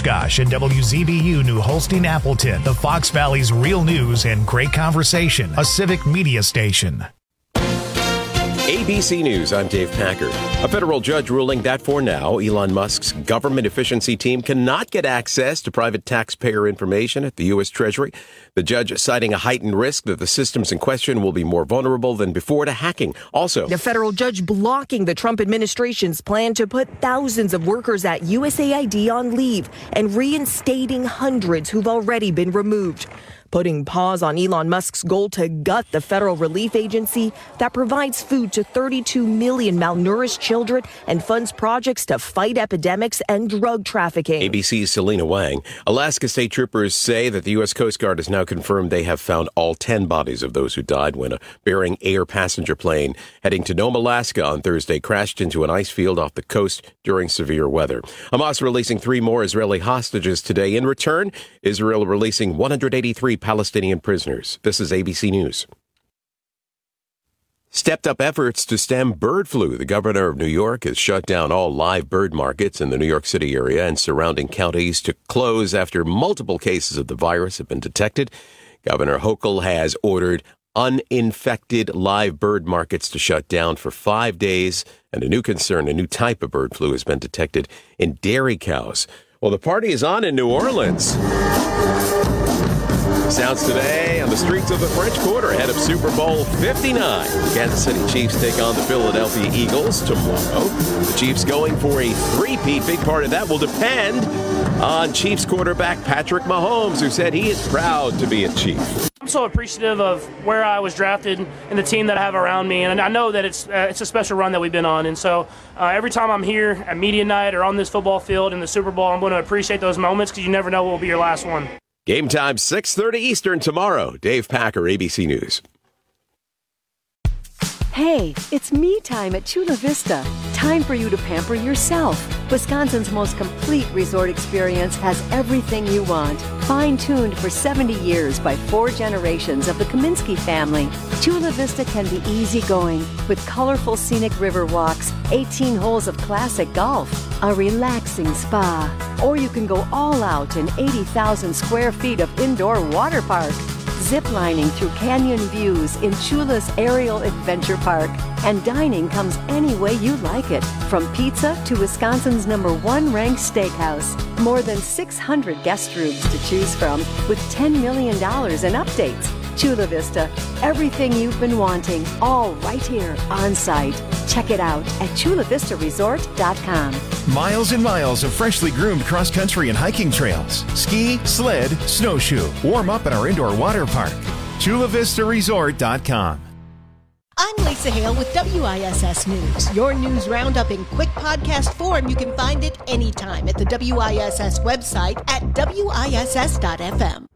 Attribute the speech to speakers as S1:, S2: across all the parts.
S1: Oshkosh and WZBU New Holstein Appleton, the Fox Valley's real news and great conversation, a civic media station.
S2: ABC News, I'm Dave Packard. A federal judge ruling that for now, Elon Musk's government efficiency team cannot get access to private taxpayer information at the U.S. Treasury. The judge citing a heightened risk that the systems in question will be more vulnerable than before to hacking. Also,
S3: the federal judge blocking the Trump administration's plan to put thousands of workers at USAID on leave and reinstating hundreds who've already been removed. Putting pause on Elon Musk's goal to gut the federal relief agency that provides food to 32 million malnourished children and funds projects to fight epidemics and drug trafficking.
S2: ABC's Selena Wang. Alaska state troopers say that the U.S. Coast Guard has now confirmed they have found all 10 bodies of those who died when a Bering Air passenger plane heading to Nome, Alaska on Thursday crashed into an ice field off the coast during severe weather. Hamas releasing 3 more Israeli hostages today. In return, Israel releasing 183 Palestinian prisoners. This is ABC News. Stepped up efforts to stem bird flu. The governor of New York has shut down all live bird markets in the New York City area and surrounding counties to close after multiple cases of the virus have been detected. Governor Hochul has ordered uninfected live bird markets to shut down for 5 days. And a new concern, a new type of bird flu has been detected in dairy cows. Well, the party is on in New Orleans. Sounds today on the streets of the French Quarter ahead of Super Bowl 59. Kansas City Chiefs take on the Philadelphia Eagles tomorrow. The Chiefs going for a three-peat. Big part of that will depend on Chiefs quarterback Patrick Mahomes, who said he is proud to be a Chief.
S4: I'm so appreciative of where I was drafted and the team that I have around me, and I know that it's a special run that we've been on. And so every time I'm here at media night or on this football field in the Super Bowl, I'm going to appreciate those moments because you never know what will be your last one.
S2: Game time, 6:30 Eastern tomorrow. Dave Packer, ABC News.
S5: Hey, it's me time at Chula Vista. Time for you to pamper yourself. Wisconsin's most complete resort experience has everything you want. Fine-tuned for 70 years by 4 generations of the Kaminsky family, Chula Vista can be easygoing with colorful scenic river walks, 18 holes of classic golf, a relaxing spa, or you can go all out in 80,000 square feet of indoor water park. Ziplining through canyon views in Chula's Aerial Adventure Park. And dining comes any way you like it, from pizza to Wisconsin's #1 ranked steakhouse. More than 600 guest rooms to choose from with $10 million in updates. Chula Vista, everything you've been wanting, all right here on site. Check it out at chulavistaresort.com.
S6: Miles and miles of freshly groomed cross-country and hiking trails. Ski, sled, snowshoe. Warm up at our indoor water park. chulavistaresort.com.
S7: I'm Lisa Hale with WISS News. Your news roundup in quick podcast form. You can find it anytime at the WISS website at WISS.FM.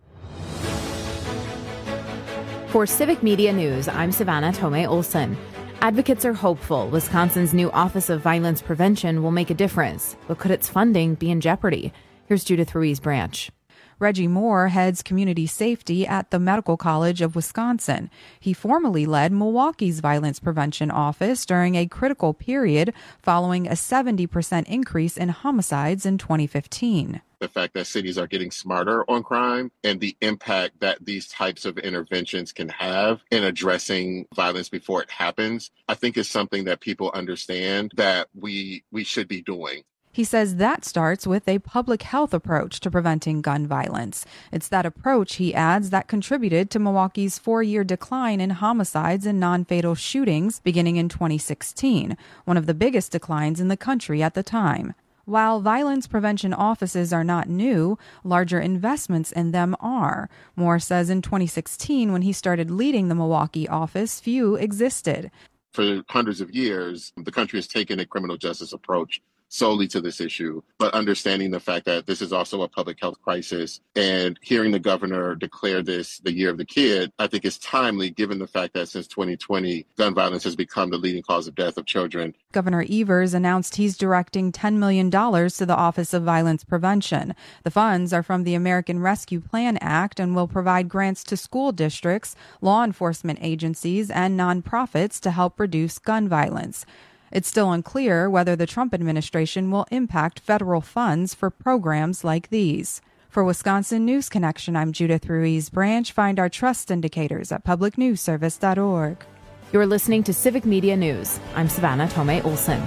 S8: For Civic Media News, I'm Savannah Tomei Olson. Advocates are hopeful Wisconsin's new Office of Violence Prevention will make a difference, but could its funding be in jeopardy? Here's Judith Ruiz-Branch.
S9: Reggie Moore heads community safety at the Medical College of Wisconsin. He formerly led Milwaukee's violence prevention office during a critical period following a 70% increase in homicides in 2015.
S10: The fact that cities are getting smarter on crime and the impact that these types of interventions can have in addressing violence before it happens, I think is something that people understand that we should be doing.
S9: He says that starts with a public health approach to preventing gun violence. It's that approach, he adds, that contributed to Milwaukee's 4-year decline in homicides and non-fatal shootings beginning in 2016, one of the biggest declines in the country at the time. While violence prevention offices are not new, larger investments in them are. Moore says in 2016, when he started leading the Milwaukee office, few existed.
S10: For hundreds of years, the country has taken a criminal justice approach solely to this issue, but understanding the fact that this is also a public health crisis and hearing the governor declare this the year of the kid, I think is timely given the fact that since 2020, gun violence has become the leading cause of death of children.
S9: Governor Evers announced he's directing $10 million to the Office of Violence Prevention. The funds are from the American Rescue Plan Act and will provide grants to school districts, law enforcement agencies, and nonprofits to help reduce gun violence. It's still unclear whether the Trump administration will impact federal funds for programs like these. For Wisconsin News Connection, I'm Judith Ruiz Branch. Find our trust indicators at publicnewsservice.org.
S8: You're listening to Civic Media News. I'm Savannah Tomei Olson.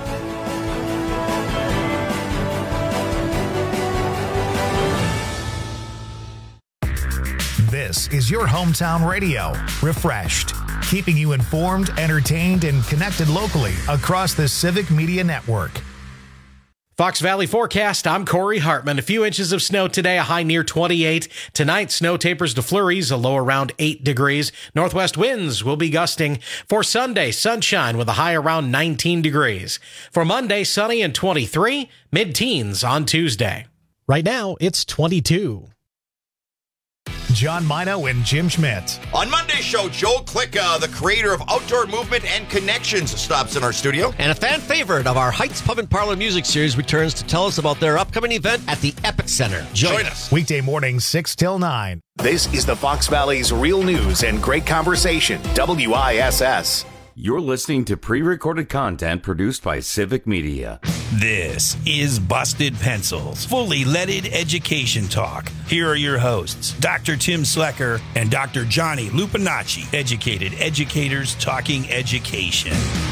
S1: This is your hometown radio, Refreshed, keeping you informed, entertained, and connected locally across the Civic Media Network.
S11: Fox Valley forecast, I'm Corey Hartman. A few inches of snow today, a high near 28. Tonight, snow tapers to flurries, a low around 8 degrees. Northwest winds will be gusting. For Sunday, sunshine with a high around 19 degrees. For Monday, sunny and 23, mid-teens on Tuesday. Right now, it's 22.
S1: John Mino and Jim Schmidt.
S12: On Monday's show, Joel Klicka, the creator of Outdoor Movement and Connections, stops in our studio.
S13: And a fan favorite of our Heights Pub and Parlor Music Series returns to tell us about their upcoming event at the Epic Center.
S12: Join us.
S1: Weekday mornings, 6 till 9. This is the Fox Valley's real news and great conversation, WISS.
S14: You're listening to pre-recorded content produced by Civic Media.
S15: This is Busted Pencils, fully leaded education talk. Here are your hosts, Dr. Tim Slecker and Dr. Johnny Lupinacci, educated educators talking education.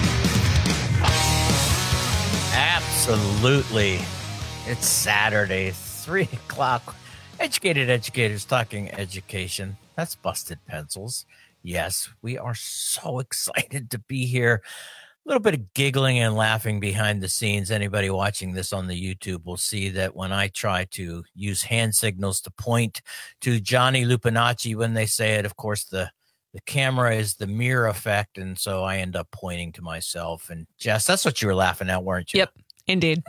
S16: Absolutely. It's Saturday, 3 o'clock. Educated educators talking education. That's Busted Pencils. Yes, we are so excited to be here. A little bit of giggling and laughing behind the scenes. Anybody watching this on the YouTube will see that when I try to use hand signals to point to Johnny Lupinacci when they say it, of course, the camera is the mirror effect, and so I end up pointing to myself. And Jess, that's what you were laughing at, weren't you?
S17: Yep, indeed.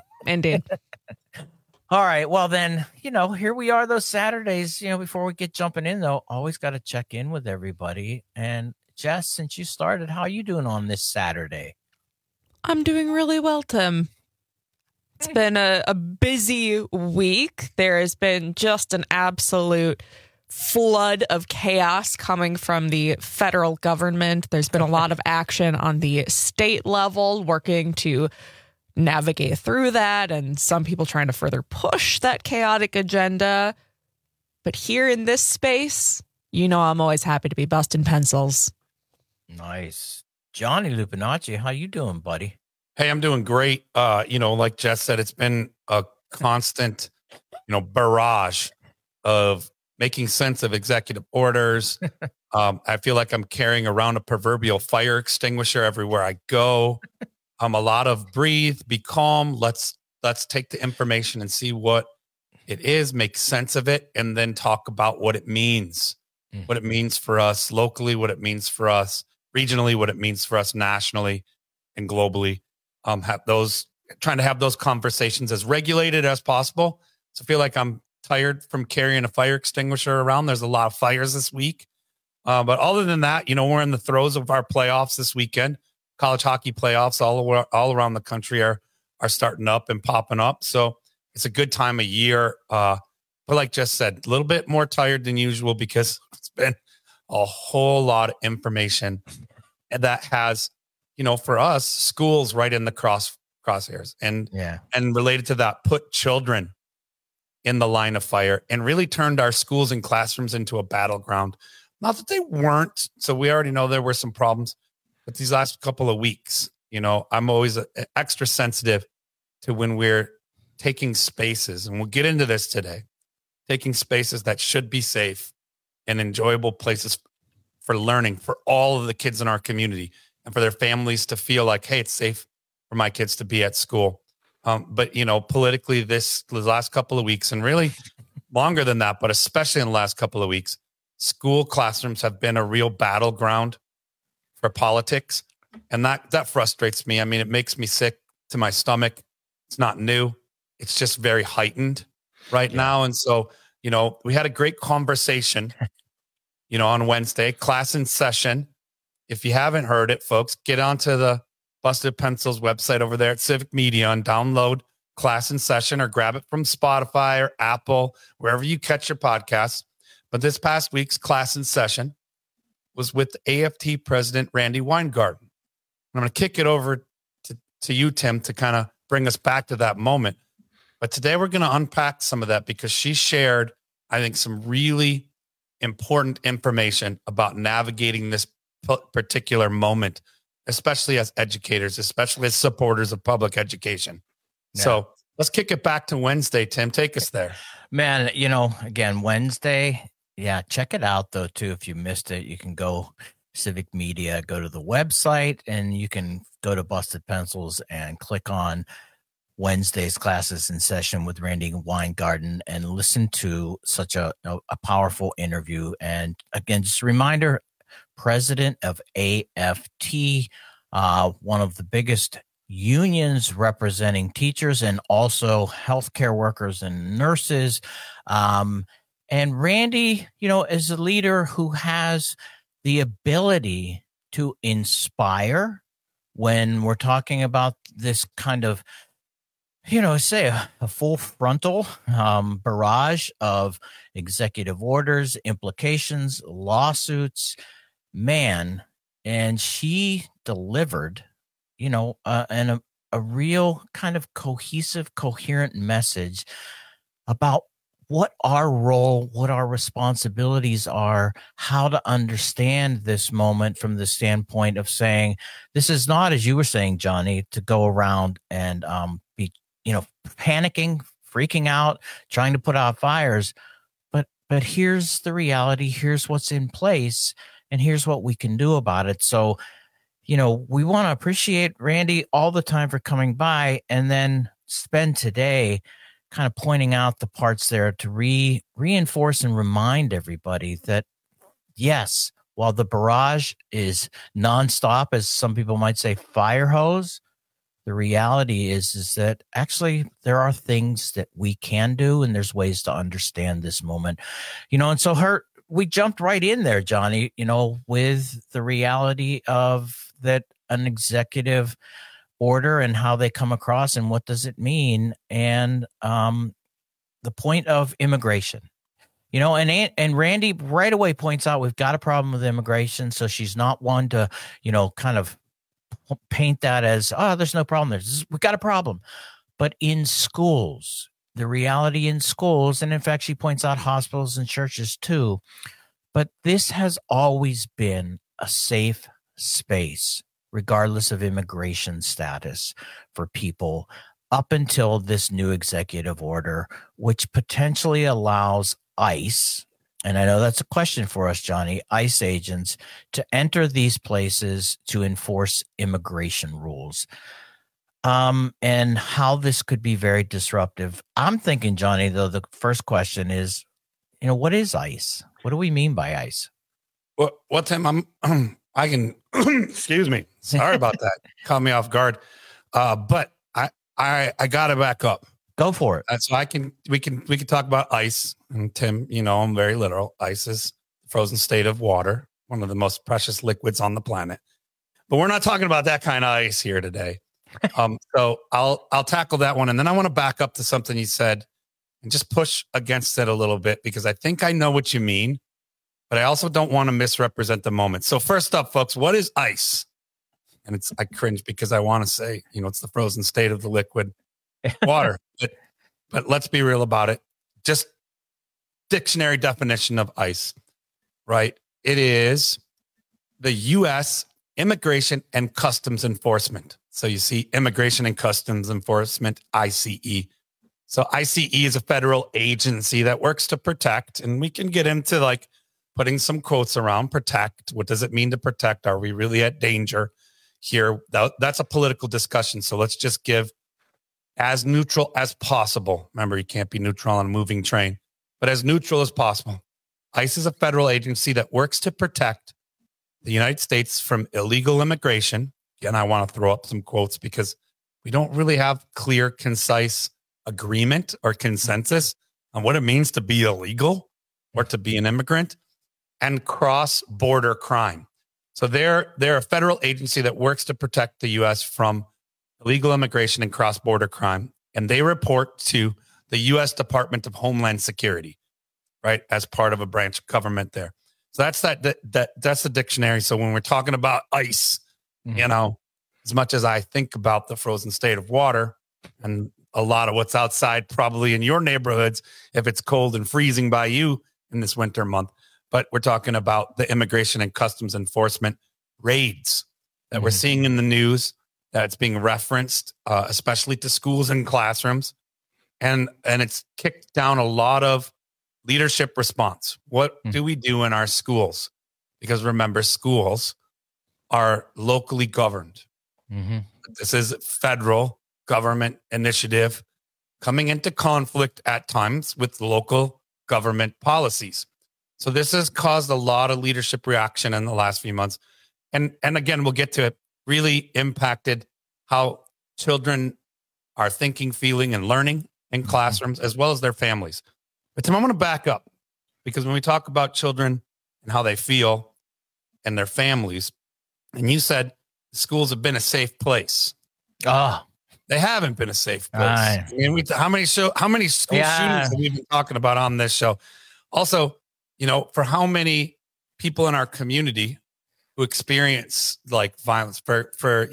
S16: All right, well then, here we are those Saturdays. Before we get jumping in, though, always got to check in with everybody. And Jess, since you started, how are you doing on this Saturday?
S17: I'm doing really well, Tim. It's been a busy week. There has been just an absolute flood of chaos coming from the federal government. There's been a lot of action on the state level, working to navigate through that, and some people trying to further push that chaotic agenda. But here in this space, I'm always happy to be busting pencils.
S16: Nice. Johnny Lupinacci, how you doing, buddy?
S18: Hey, I'm doing great. Like Jess said, it's been a constant, barrage of making sense of executive orders. I feel like I'm carrying around a proverbial fire extinguisher everywhere I go. A lot of breathe, be calm. Let's take the information and see what it is, make sense of it, and then talk about what it means. What it means for us locally, what it means for us regionally, what it means for us nationally and globally. Trying to have those conversations as regulated as possible. So I feel like I'm tired from carrying a fire extinguisher around. There's a lot of fires this week. But other than that, we're in the throes of our playoffs this weekend. College hockey playoffs all around the country are starting up and popping up. So it's a good time of year. But like Jess said, a little bit more tired than usual because it's been a whole lot of information that has, for us, schools right in the crosshairs and related to that, put children in the line of fire and really turned our schools and classrooms into a battleground. Not that they weren't. So we already know there were some problems, but these last couple of weeks, I'm always extra sensitive to when we're taking spaces, and we'll get into this today, taking spaces that should be safe and enjoyable places for learning for all of the kids in our community and for their families to feel like, hey, it's safe for my kids to be at school. But, politically, the last couple of weeks, and really longer than that, but especially in the last couple of weeks, school classrooms have been a real battleground for politics. And that frustrates me. I mean, it makes me sick to my stomach. It's not new. It's just very heightened right now. And so, we had a great conversation, on Wednesday, class in session. If you haven't heard it, folks, get onto the Busted Pencils website over there at Civic Media and download Class in Session or grab it from Spotify or Apple, wherever you catch your podcasts. But this past week's Class in Session was with AFT President Randi Weingarten. I'm going to kick it over to to you, Tim, to kind of bring us back to that moment. But today we're going to unpack some of that because she shared, I think, some really important information about navigating this particular moment, especially as educators, especially as supporters of public education. Yeah. So let's kick it back to Wednesday, Tim. Take us there.
S16: Man, again, Wednesday. Yeah, check it out, though, too. If you missed it, you can go Civic Media, go to the website, and you can go to Busted Pencils and click on Wednesday's Classes in Session with Randi Weingarten and listen to such a powerful interview. And again, just a reminder, president of AFT, one of the biggest unions representing teachers and also healthcare workers and nurses. And Randi, is a leader who has the ability to inspire when we're talking about this kind of, say a full frontal barrage of executive orders, implications, lawsuits, man. And she delivered, a real kind of cohesive, coherent message about what our role, what our responsibilities are, how to understand this moment from the standpoint of saying, this is not, as you were saying, Johnny, to go around and be, panicking, freaking out, trying to put out fires. But here's the reality. Here's what's in place. And here's what we can do about it. So, we want to appreciate Randi all the time for coming by and then spend today kind of pointing out the parts there to reinforce and remind everybody that, yes, while the barrage is nonstop, as some people might say, fire hose, the reality is that actually there are things that we can do and there's ways to understand this moment, and so we jumped right in there, Johnny, with the reality of that an executive order and how they come across and what does it mean, and the point of immigration, and Randi right away points out we've got a problem with immigration, so she's not one to kind of paint that as there's no problem there. We've got a problem, but in schools, the reality in schools, and in fact she points out hospitals and churches too, but this has always been a safe space, regardless of immigration status, for people up until this new executive order, which potentially allows ICE, and I know that's a question for us, Johnny, ICE agents to enter these places to enforce immigration rules, and how this could be very disruptive. I'm thinking, Johnny, though, the first question is, what is ICE? What do we mean by ICE?
S18: Well, Tim, I can, excuse me. Sorry about that. Caught me off guard. But I got to back up.
S16: Go for it.
S18: So we can talk about ice. And Tim, I'm very literal. Ice is the frozen state of water, one of the most precious liquids on the planet. But we're not talking about that kind of ice here today. So I'll tackle that one. And then I want to back up to something you said and just push against it a little bit, because I think I know what you mean, but I also don't want to misrepresent the moment. So first up, folks, what is ice? And I cringe because I want to say, it's the frozen state of the liquid water. But let's be real about it. Just dictionary definition of ICE, right? It is the U.S. Immigration and Customs Enforcement. So you see Immigration and Customs Enforcement, ICE. So ICE is a federal agency that works to protect, and we can get into putting some quotes around protect. What does it mean to protect? Are we really at danger here? That's a political discussion. So let's just give as neutral as possible. Remember, you can't be neutral on a moving train, but as neutral as possible. ICE is a federal agency that works to protect the United States from illegal immigration. Again, I want to throw up some quotes because we don't really have clear, concise agreement or consensus on what it means to be illegal or to be an immigrant, and cross-border crime. So they're a federal agency that works to protect the U.S. from illegal immigration and cross-border crime, and they report to the U.S. Department of Homeland Security, right, as part of a branch of government there. So that's the dictionary. So when we're talking about ICE, as much as I think about the frozen state of water and a lot of what's outside probably in your neighborhoods, if it's cold and freezing by you in this winter month. But we're talking about the Immigration and Customs Enforcement raids that we're seeing in the news, that's being referenced, especially to schools and classrooms. And it's kicked down a lot of leadership response. What do we do in our schools? Because remember, schools are locally governed. This is federal government initiative coming into conflict at times with local government policies. So this has caused a lot of leadership reaction in the last few months. And again, we'll get to it, really impacted how children are thinking, feeling, and learning in classrooms, as well as their families. But Tim, I want to back up, because when we talk about children and how they feel and their families, and you said schools have been a safe place. They haven't been a safe place. I mean, how many school shootings have we been talking about on this show? Also, for how many people in our community who experience like violence, for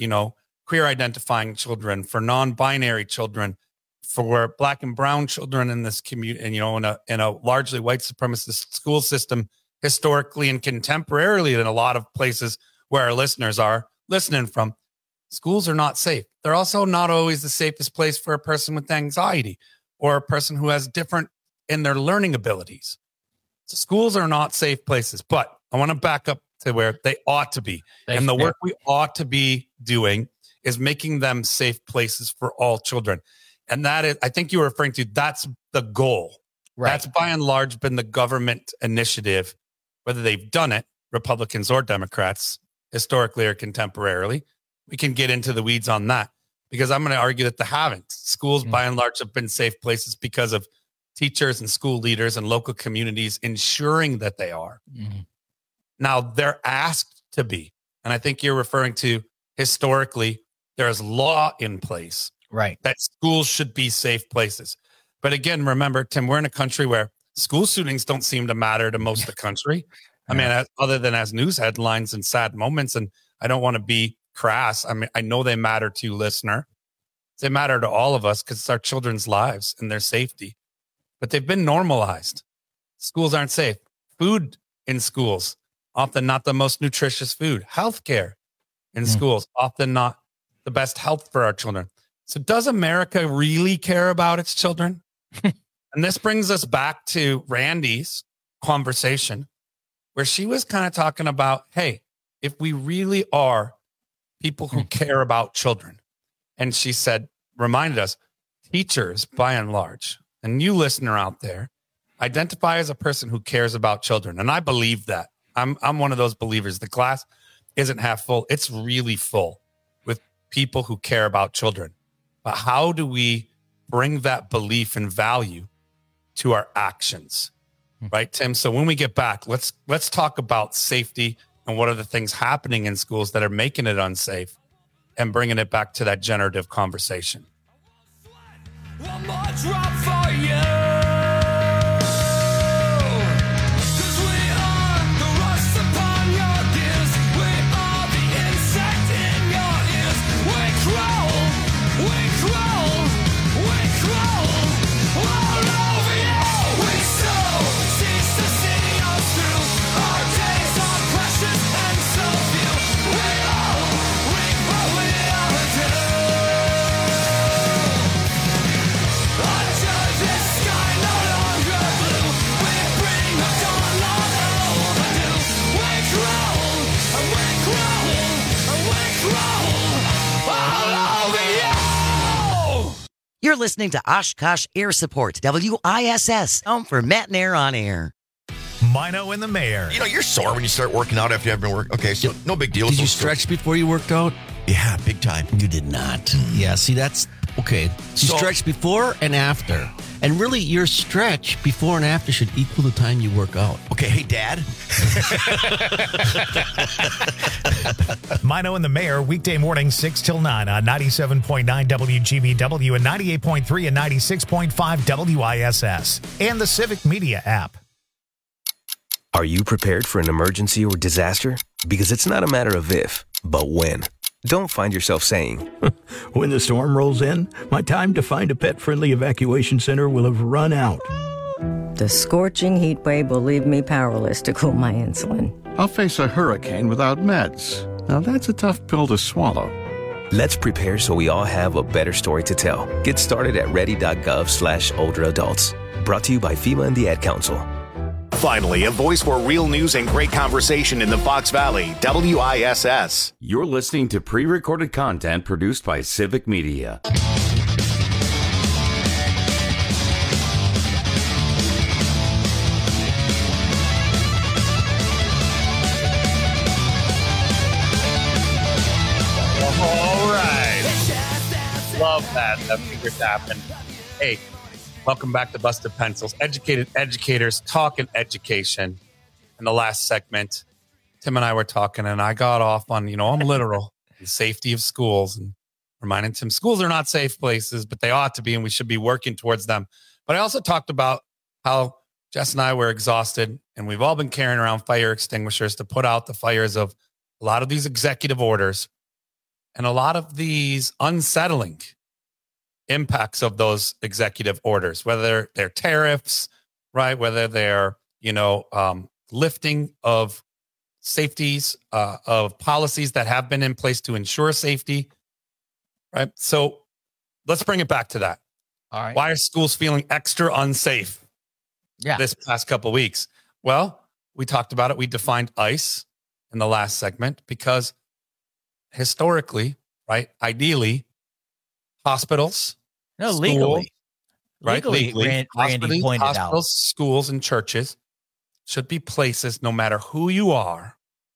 S18: queer identifying children, for non-binary children, for Black and brown children in this community, and in a largely white supremacist school system, historically and contemporarily in a lot of places where our listeners are listening from, schools are not safe. They're also not always the safest place for a person with anxiety or a person who has different in their learning abilities. So schools are not safe places, but I want to back up to where they ought to be. And the work we ought to be doing is making them safe places for all children. And that is, I think you were referring to, that's the goal. Right. That's by and large been the government initiative, whether they've done it, Republicans or Democrats, historically or contemporarily. We can get into the weeds on that, because I'm going to argue that they haven't. Schools, by and large, have been safe places because of teachers and school leaders and local communities ensuring that they are. Now, they're asked to be. And I think you're referring to, historically, there's law in place that schools should be safe places. But again, remember, Tim, we're in a country where school shootings don't seem to matter to most of the country. I mean, other than as news headlines and sad moments. And I don't want to be crass. I mean, I know they matter to you, listener. They matter to all of us because it's our children's lives and their safety. But they've been normalized. Schools aren't safe. Food in schools, often not the most nutritious food. Healthcare in schools, often not the best health for our children. So does America really care about its children? And this brings us back to Randy's conversation, where she was kind of talking about, hey, if we really are people who care about children, and she said, reminded us, teachers, by and large, and you listener out there, identify as a person who cares about children. And I believe that. I'm one of those believers. The class isn't half full. It's really full with people who care about children. But how do we bring that belief and value to our actions? Right, Tim? So when we get back, let's talk about safety and what are the things happening in schools that are making it unsafe, and bringing it back to that generative conversation.
S19: One more drop for you.
S20: You're listening to Oshkosh Air Support, WISS, home for Matt and Air on air.
S1: Mino and the Mayor.
S12: You're sore when you start working out after you haven't been working. Okay, so no big deal.
S21: Did you stretch before you worked out?
S12: Yeah, big time.
S21: You did not. Yeah, see, that's okay. So you stretch before and after. And really, your stretch before and after should equal the time you work out.
S12: Okay, hey, Dad.
S1: Mino and the Mayor, weekday morning 6 till 9 on 97.9 WGBW and 98.3 and 96.5 WISS and the Civic Media app.
S22: Are you prepared for an emergency or disaster? Because it's not a matter of if, but when.
S3: Don't find yourself saying,
S22: when the storm rolls in, my time to find a pet-friendly evacuation center will have run out.
S23: The scorching heat wave will leave me powerless to cool my insulin.
S24: I'll face a hurricane without meds. Now that's a tough pill to swallow.
S3: Let's prepare so we all have a better story to tell. Get started at ready.gov/older adults. Brought to you by FEMA and the Ad Council.
S1: Finally, a voice for real news and great conversation in the Fox Valley, WISS.
S14: You're listening to pre-recorded content produced by Civic Media.
S18: All right. Love that finger tapping. Hey, welcome back to Busted Pencils. Educated educators talking education. In the last segment, Tim and I were talking, and I got off on, I'm literal, the safety of schools, and reminding Tim schools are not safe places, but they ought to be, and we should be working towards them. But I also talked about how Jess and I were exhausted, and we've all been carrying around fire extinguishers to put out the fires of a lot of these executive orders and a lot of these unsettling impacts of those executive orders, whether they're tariffs, right? Whether they're, lifting of safeties, of policies that have been in place to ensure safety, right? So let's bring it back to that.
S16: All right.
S18: Why are schools feeling extra unsafe this past couple of weeks? Well, we talked about it. We defined ICE in the last segment because historically, right, ideally, hospitals,
S16: legally,
S18: right?
S16: Legally, Randy pointed
S18: hospitals,
S16: out.
S18: schools, and churches should be places, no matter who you are,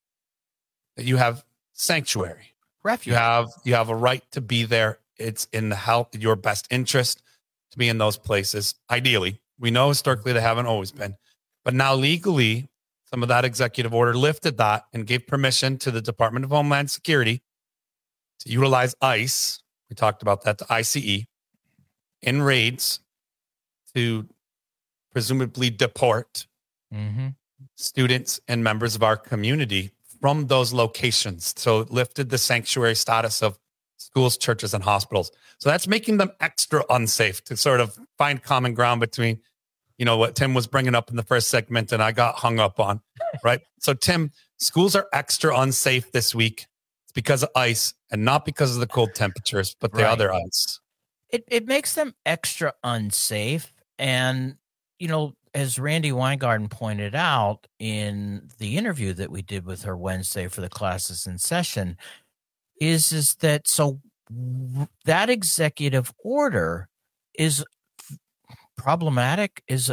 S18: that you have sanctuary,
S16: refuge.
S18: You have a right to be there. It's in your best interest to be in those places. Ideally, we know historically they haven't always been, but now legally, some of that executive order lifted that and gave permission to the Department of Homeland Security to utilize ICE. We talked about that, the ICE, in raids to presumably deport students and members of our community from those locations. So it lifted the sanctuary status of schools, churches, and hospitals. So that's making them extra unsafe to sort of find common ground between, what Tim was bringing up in the first segment and I got hung up on, right? So Tim, schools are extra unsafe this week. It's because of ICE and not because of the cold temperatures, but the other ICE.
S16: It makes them extra unsafe. And, as Randy Weingarten pointed out in the interview that we did with her Wednesday for the classes in session, is that so that executive order is problematic, is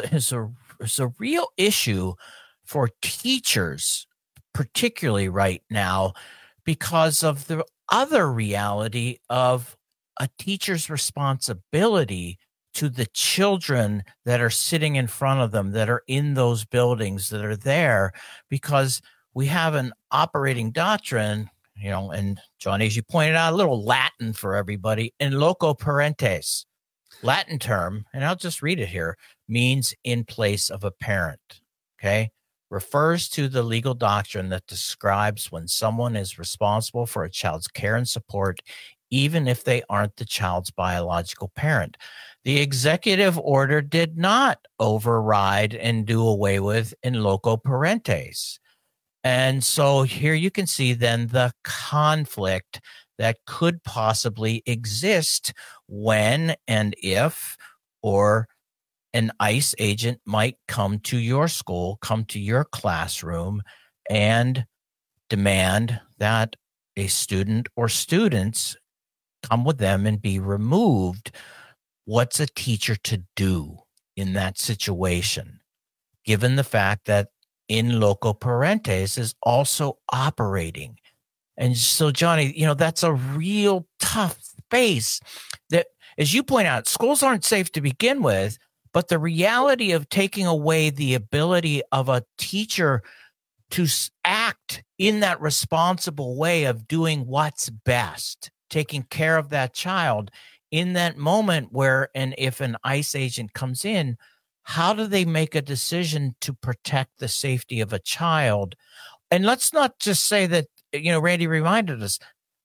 S16: a real issue for teachers, particularly right now, because of the other reality of a teacher's responsibility to the children that are sitting in front of them, that are in those buildings, that are there, because we have an operating doctrine, and Johnny, as you pointed out, a little Latin for everybody, in loco parentes. Latin term, and I'll just read it here, means in place of a parent, okay? Refers to the legal doctrine that describes when someone is responsible for a child's care and support, even if they aren't the child's biological parent. The executive order did not override and do away with in loco parentes. And so here you can see then the conflict that could possibly exist when and if, or an ICE agent might come to your school, come to your classroom, and demand that a student or students come with them and be removed. What's a teacher to do in that situation, given the fact that in loco parentes is also operating? And so, Johnny, that's a real tough space that, as you point out, schools aren't safe to begin with, but the reality of taking away the ability of a teacher to act in that responsible way of doing what's best, taking care of that child in that moment where, and if an ICE agent comes in, how do they make a decision to protect the safety of a child? And let's not just say that, Randy reminded us,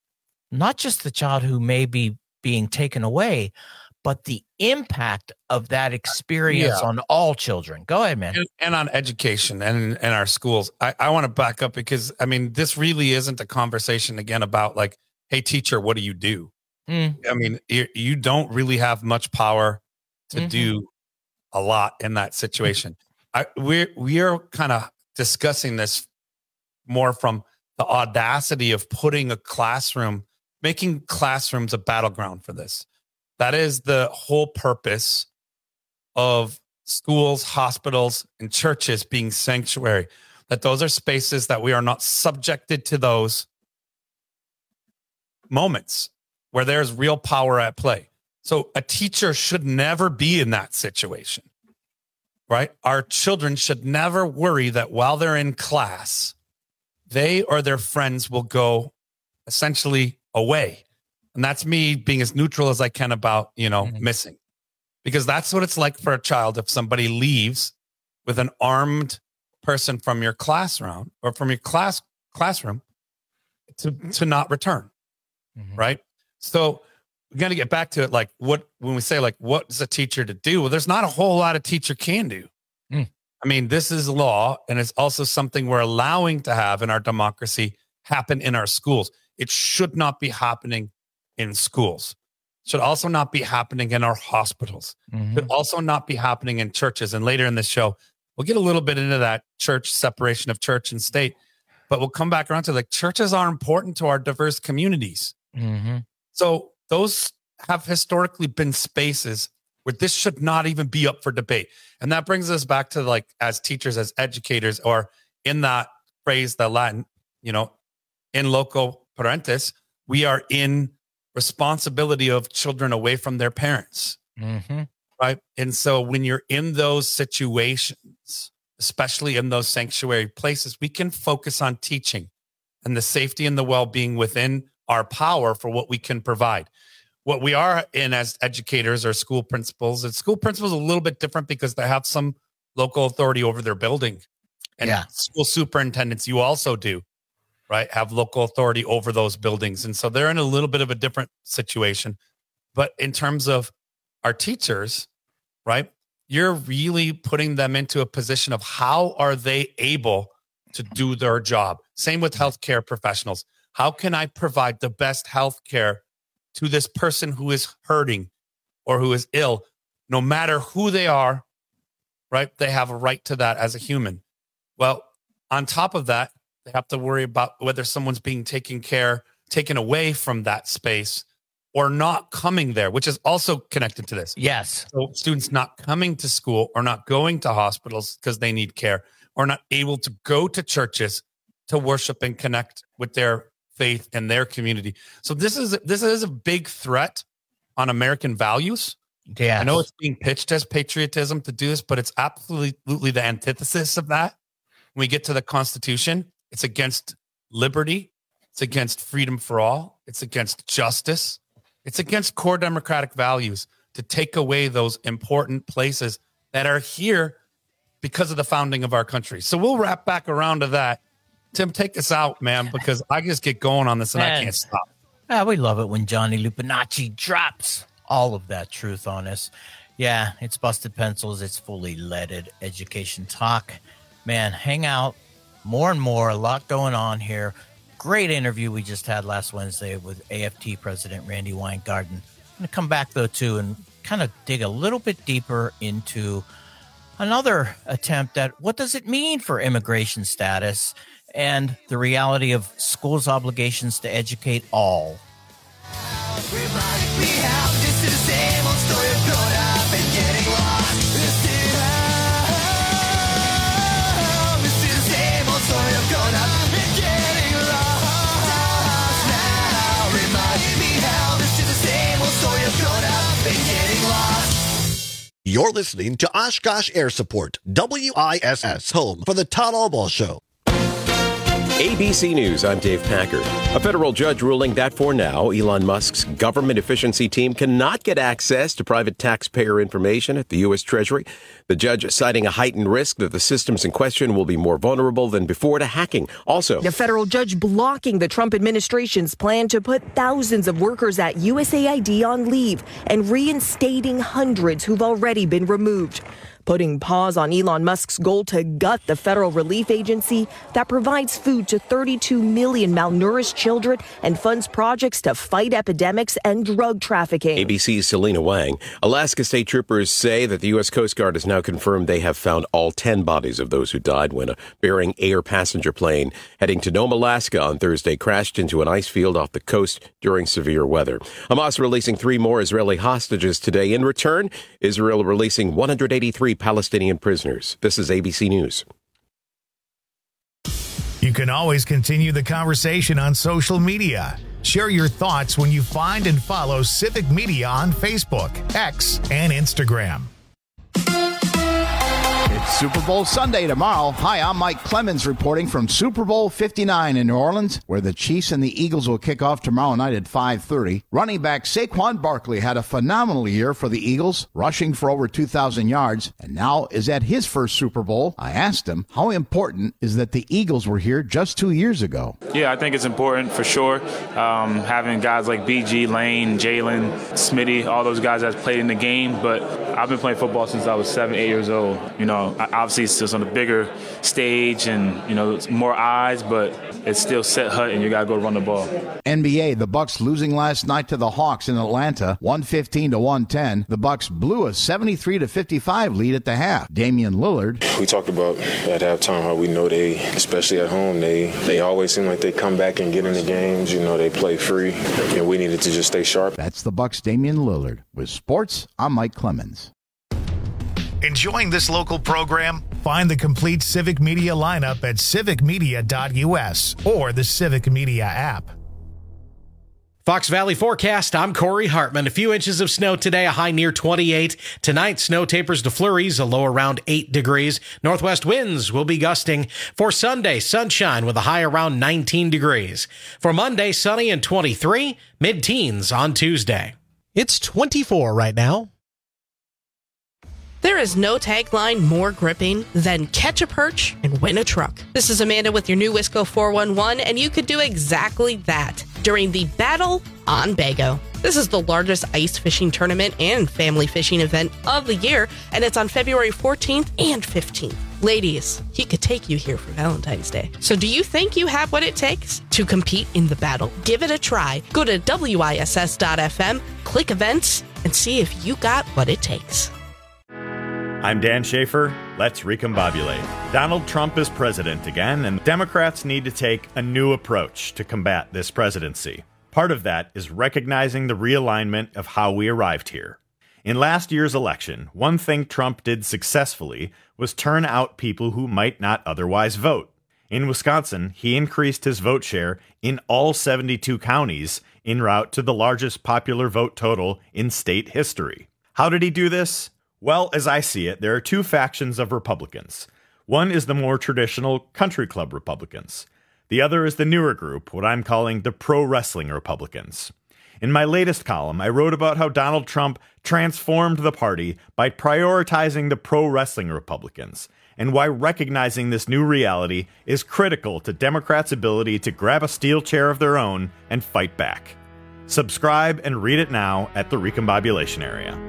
S16: not just the child who may be being taken away, but the impact of that experience on all children. Go ahead, man.
S18: And on education and our schools. I want to back up because, I mean, this really isn't a conversation, again, about like, hey, teacher, what do you do? I mean, you don't really have much power to do a lot in that situation. We are kind of discussing this more from the audacity of putting a classroom, making classrooms a battleground for this. That is the whole purpose of schools, hospitals, and churches being sanctuary, that those are spaces that we are not subjected to those moments where there's real power at play. So a teacher should never be in that situation, right? Our children should never worry that while they're in class, they or their friends will go essentially away. And that's me being as neutral as I can about, missing. Because that's what it's like for a child if somebody leaves with an armed person from your classroom or from your classroom to not return, right? So we got to get back to it. Like when we say like, what's a teacher to do? Well, there's not a whole lot a teacher can do. I mean, this is law, and it's also something we're allowing to have in our democracy happen in our schools. It should not be happening in schools. Should also not be happening in our hospitals. Should also not be happening in churches. And later in this show, we'll get a little bit into that church separation of church and state, but we'll come back around to like churches are important to our diverse communities. So those have historically been spaces where this should not even be up for debate. And that brings us back to like, as teachers, as educators, or in that phrase, the Latin, in loco parentis, we are in responsibility of children away from their parents. Right. And so when you're in those situations, especially in those sanctuary places, we can focus on teaching and the safety and the well-being within our power for what we can provide. What we are in as educators or school principals, and school principals are a little bit different because they have some local authority over their building. And school superintendents, you also do, right? Have local authority over those buildings. And so they're in a little bit of a different situation. But in terms of our teachers, right, you're really putting them into a position of how are they able to do their job? Same with healthcare professionals. How can I provide the best healthcare to this person who is hurting or who is ill, no matter who they are, right? They have a right to that as a human. Well, on top of that, they have to worry about whether someone's being taken away from that space or not coming there, which is also connected to this.
S16: Yes.
S18: So students not coming to school or not going to hospitals because they need care, or not able to go to churches to worship and connect with their faith and their community. So this is a big threat on American values.
S16: Yeah,
S18: I know it's being pitched as patriotism to do this, but it's absolutely the antithesis of that. When we get to the Constitution, it's against liberty. It's against freedom for all. It's against justice. It's against core democratic values to take away those important places that are here because of the founding of our country. So we'll wrap back around to that. Tim, take us out, man, because I just get going on this and I can't stop.
S16: We love it when Johnny Lupinacci drops all of that truth on us. Yeah, it's Busted Pencils. It's fully leaded education talk. Man, hang out more and more. A lot going on here. Great interview we just had last Wednesday with AFT President Randy Weingarten. I'm going to come back, though, too, and kind of dig a little bit deeper into another attempt at what does it mean for immigration status and the reality of schools' obligations to educate all.
S2: You're listening to Oshkosh Air Support, WISS, home for the Todd Albaugh Show. ABC News, I'm Dave Packer. A federal judge ruling that for now, Elon Musk's government efficiency team cannot get access to private taxpayer information at the U.S. Treasury. The judge citing a heightened risk that the systems in question will be more vulnerable than before to hacking. Also,
S4: the federal judge blocking the Trump administration's plan to put thousands of workers at USAID on leave and reinstating hundreds who've already been removed, putting pause on Elon Musk's goal to gut the federal relief agency that provides food to 32 million malnourished children and funds projects to fight epidemics and drug trafficking.
S2: ABC's Selena Wang. Alaska state troopers say that the U.S. Coast Guard has now confirmed they have found all 10 bodies of those who died when a Bering Air passenger plane heading to Nome, Alaska on Thursday crashed into an ice field off the coast during severe weather. Hamas releasing 3 more Israeli hostages today. In return, Israel releasing 183 Palestinian prisoners. This is ABC News.
S1: You can always continue the conversation on social media. Share your thoughts when you find and follow Civic Media on Facebook, X, and Instagram.
S5: It's Super Bowl Sunday tomorrow. Hi, I'm Mike Clemens reporting from Super Bowl 59 in New Orleans, where the Chiefs and the Eagles will kick off tomorrow night at 5:30. Running back Saquon Barkley had a phenomenal year for the Eagles, rushing for over 2,000 yards, and now is at his first Super Bowl. I asked him how important is that the Eagles were here just 2 years ago.
S6: Yeah, I think it's important for sure. Having guys like BG, Lane, Jalen, Smitty, all those guys that's played in the game, but I've been playing football since I was 7, 8 years old. You know, obviously it's just on a bigger stage and, you know, it's more eyes, but it's still set hut and you got to go run the ball.
S5: NBA, the Bucks losing last night to the Hawks in Atlanta, 115-110. The Bucks blew a 73-55 lead at the half. Damian Lillard.
S25: We talked about at halftime how we know they, especially at home, they always seem like they come back and get in the games. You know, they play free, and we needed to just stay sharp.
S5: That's the Bucks' Damian Lillard. With sports, I'm Mike Clemens.
S1: Enjoying this local program? Find the complete Civic Media lineup at civicmedia.us or the Civic Media app.
S11: Fox Valley forecast, I'm Corey Hartman. A few inches of snow today, a high near 28. Tonight, snow tapers to flurries, a low around 8 degrees. Northwest winds will be gusting. For Sunday, sunshine with a high around 19 degrees. For Monday, sunny and 23, mid-teens on Tuesday.
S26: It's 24 right now.
S27: There is no tagline more gripping than catch a perch and win a truck. This is Amanda with your new Wisco 411, and you could do exactly that during the Battle on Bago. This is the largest ice fishing tournament and family fishing event of the year, and it's on February 14th and 15th. Ladies, he could take you here for Valentine's Day. So do you think you have what it takes to compete in the battle? Give it a try. Go to WISS.FM, click events, and see if you got what it takes.
S28: I'm Dan Schaefer. Let's recombobulate. Donald Trump is president again, and Democrats need to take a new approach to combat this presidency. Part of that is recognizing the realignment of how we arrived here. In last year's election, one thing Trump did successfully was turn out people who might not otherwise vote. In Wisconsin, he increased his vote share in all 72 counties en route to the largest popular vote total in state history. How did he do this? Well, as I see it, there are two factions of Republicans. One is the more traditional country club Republicans. The other is the newer group, what I'm calling the pro-wrestling Republicans. In my latest column, I wrote about how Donald Trump transformed the party by prioritizing the pro-wrestling Republicans, and why recognizing this new reality is critical to Democrats' ability to grab a steel chair of their own and fight back. Subscribe and read it now at the Recombobulation Area.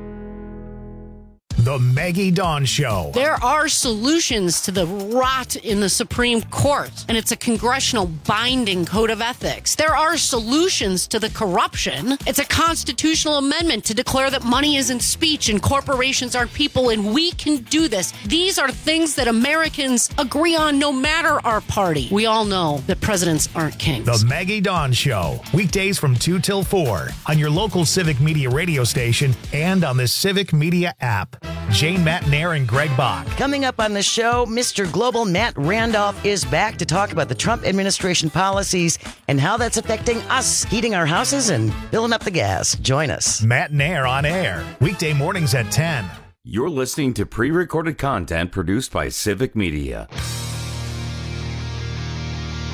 S1: The Maggie Dawn Show.
S29: There are solutions to the rot in the Supreme Court, and it's a congressional binding code of ethics. There are solutions to the corruption. It's a constitutional amendment to declare that money isn't speech and corporations aren't people, and we can do this. These are things that Americans agree on no matter our party. We all know that presidents aren't kings.
S1: The Maggie Dawn Show. Weekdays from 2 till 4 on your local Civic Media radio station and on the Civic Media app. Jane Matnair and Greg Bach.
S20: Coming up on the show, Mr. Global Matt Randolph is back to talk about the Trump administration policies and how that's affecting us, heating our houses and filling up the gas. Join us.
S1: Matnair on air, weekday mornings at 10.
S14: You're listening to pre-recorded content produced by Civic Media.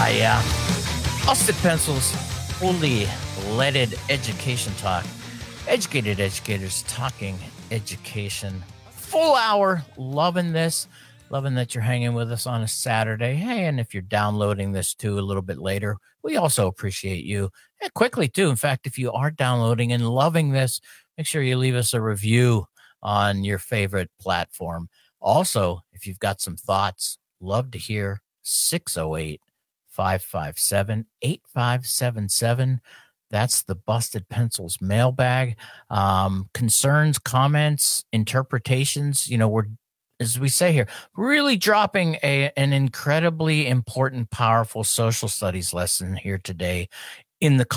S16: Yeah. Busted Pencils, fully leaded education talk. Educated educators talking education. Full hour. Loving this. Loving that you're hanging with us on a Saturday. Hey, and if you're downloading this too a little bit later, we also appreciate you. And quickly too. In fact, if you are downloading and loving this, make sure you leave us a review on your favorite platform. Also, if you've got some thoughts, love to hear. 608-557-8577. That's the Busted Pencils mailbag. Concerns, comments, interpretations. We're, as we say here, really dropping an incredibly important, powerful social studies lesson here today in the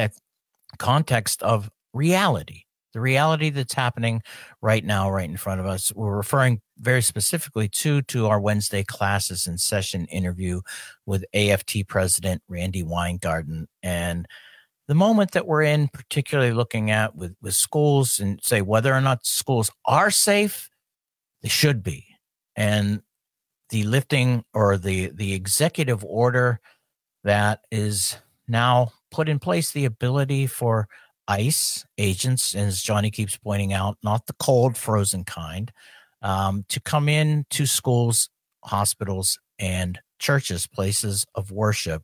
S16: context of reality. The reality that's happening right now, right in front of us. We're referring very specifically to our Wednesday classes in session interview with AFT President Randi Weingarten. And the moment that we're in, particularly looking at with schools and say whether or not schools are safe, they should be. And the lifting or the executive order that is now put in place, the ability for ICE agents, as Johnny keeps pointing out, not the cold, frozen kind, to come in to schools, hospitals, and churches, places of worship.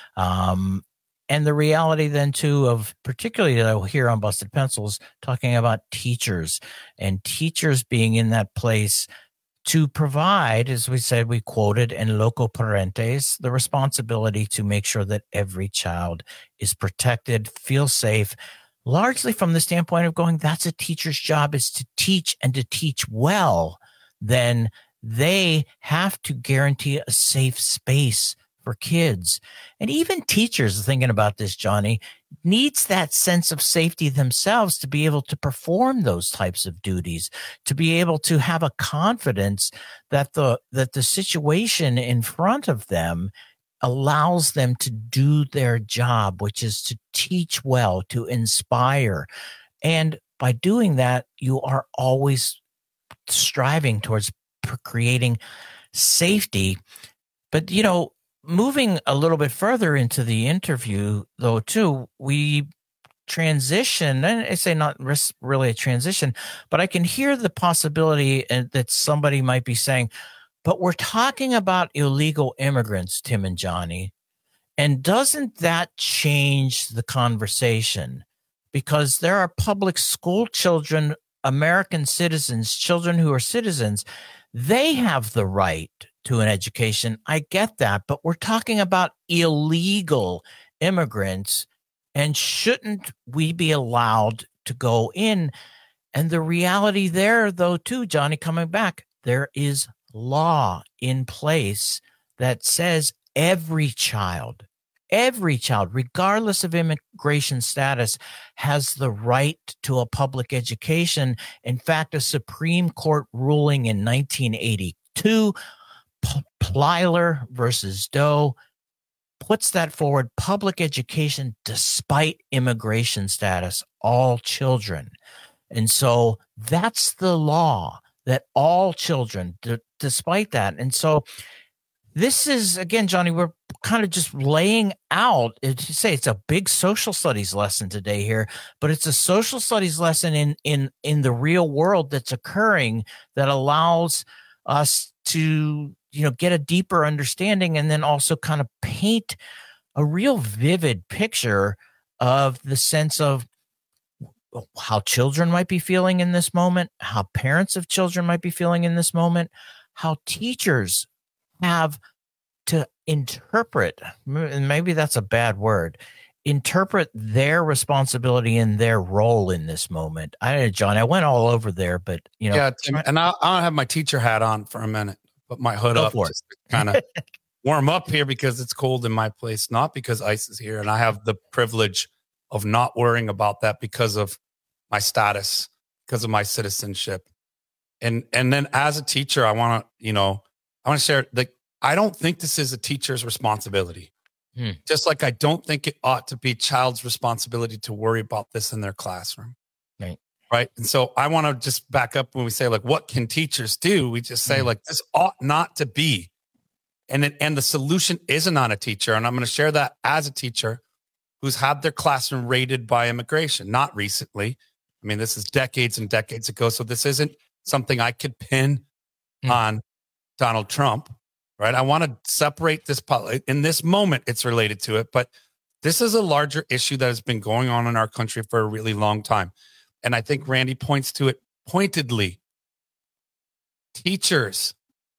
S16: And the reality then, too, of particularly here on Busted Pencils, talking about teachers and teachers being in that place to provide, as we said, we quoted, en loco parentes, the responsibility to make sure that every child is protected, feels safe, largely from the standpoint of going, that's a teacher's job, is to teach and to teach well. Then they have to guarantee a safe space for kids. And even teachers thinking about this, Johnny, needs that sense of safety themselves to be able to perform those types of duties, to be able to have a confidence that the situation in front of them allows them to do their job, which is to teach well, to inspire. And by doing that, you are always striving towards creating safety. But, moving a little bit further into the interview, though, too, we transition, and I say not really a transition, but I can hear the possibility that somebody might be saying, but we're talking about illegal immigrants, Tim and Johnny. And doesn't that change the conversation? Because there are public school children, American citizens, children who are citizens. They have the right to an education. I get that. But we're talking about illegal immigrants. And shouldn't we be allowed to go in? And the reality there, though, too, Johnny, coming back, there is law in place that says every child, regardless of immigration status, has the right to a public education. In fact, a Supreme Court ruling in 1982, Plyler versus Doe, puts that forward: public education despite immigration status, all children. And so that's the law, that all children, despite that. And so this is, again, Johnny, we're kind of just laying out, to say it's a big social studies lesson today here, but it's a social studies lesson in the real world that's occurring that allows us to, get a deeper understanding and then also kind of paint a real vivid picture of the sense of how children might be feeling in this moment, how parents of children might be feeling in this moment, how teachers have to interpret, and maybe that's a bad word, interpret their responsibility and their role in this moment. John, I went all over there, but
S18: yeah, Tim, and I'll have my teacher hat on for a minute, put my hood up, just to kind of warm up here because it's cold in my place, not because ICE is here, and I have the privilege of not worrying about that because of my status, because of my citizenship. And then as a teacher, I want to share, I don't think this is a teacher's responsibility. Just like I don't think it ought to be a child's responsibility to worry about this in their classroom. Right. And so I want to just back up when we say, what can teachers do? We just say, this ought not to be And the solution isn't on a teacher. And I'm going to share that as a teacher who's had their classroom raided by immigration, not recently. I mean, this is decades and decades ago. So this isn't something I could pin on Donald Trump, right? I want to separate this. In this moment, it's related to it, but this is a larger issue that has been going on in our country for a really long time. And I think Randy points to it pointedly. Teachers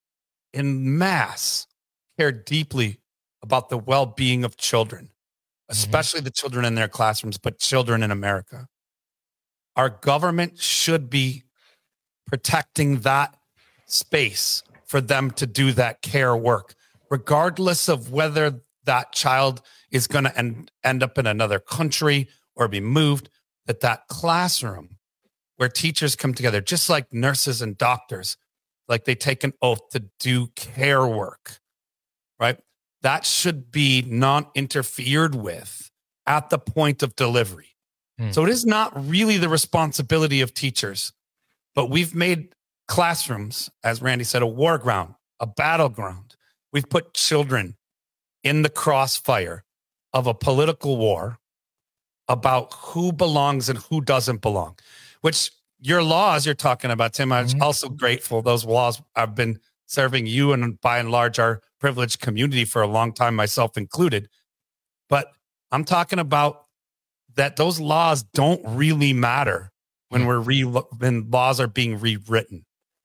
S18: in mass care deeply about the well-being of children, especially the children in their classrooms, but children in America. Our government should be protecting that space for them to do that care work, regardless of whether that child is going to end up in another country or be moved, that classroom where teachers come together, just like nurses and doctors, like they take an oath to do care work, right? That should be non-interfered with at the point of delivery. So it is not really the responsibility of teachers, but we've made classrooms, as Randy said, a war ground, a battleground. We've put children in the crossfire of a political war about who belongs and who doesn't belong, which your laws you're talking about, Tim, I'm also grateful. Those laws, I've been serving you and by and large our privileged community for a long time, myself included. But I'm talking about that those laws don't really matter when when laws are being rewritten.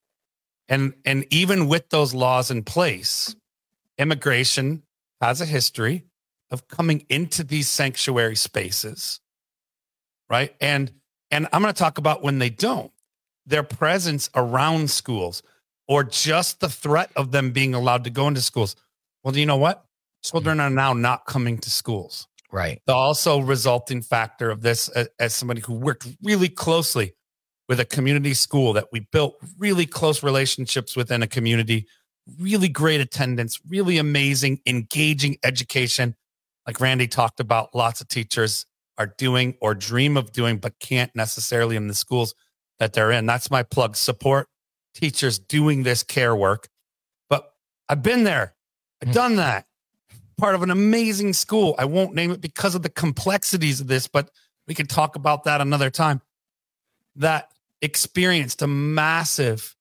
S18: And even with those laws in place, immigration has a history of coming into these sanctuary spaces, right? And I'm going to talk about when they don't, their presence around schools or just the threat of them being allowed to go into schools. Well, do you know what? Children are now not coming to schools.
S16: Right.
S18: The also resulting factor of this, as somebody who worked really closely with a community school that we built really close relationships within a community, really great attendance, really amazing, engaging education. Like Randy talked about, lots of teachers are doing or dream of doing, but can't necessarily in the schools that they're in. That's my plug. Support teachers doing this care work. But I've been there. I've done that. Part of an amazing school. I won't name it because of the complexities of this, but we can talk about that another time. That experienced a massive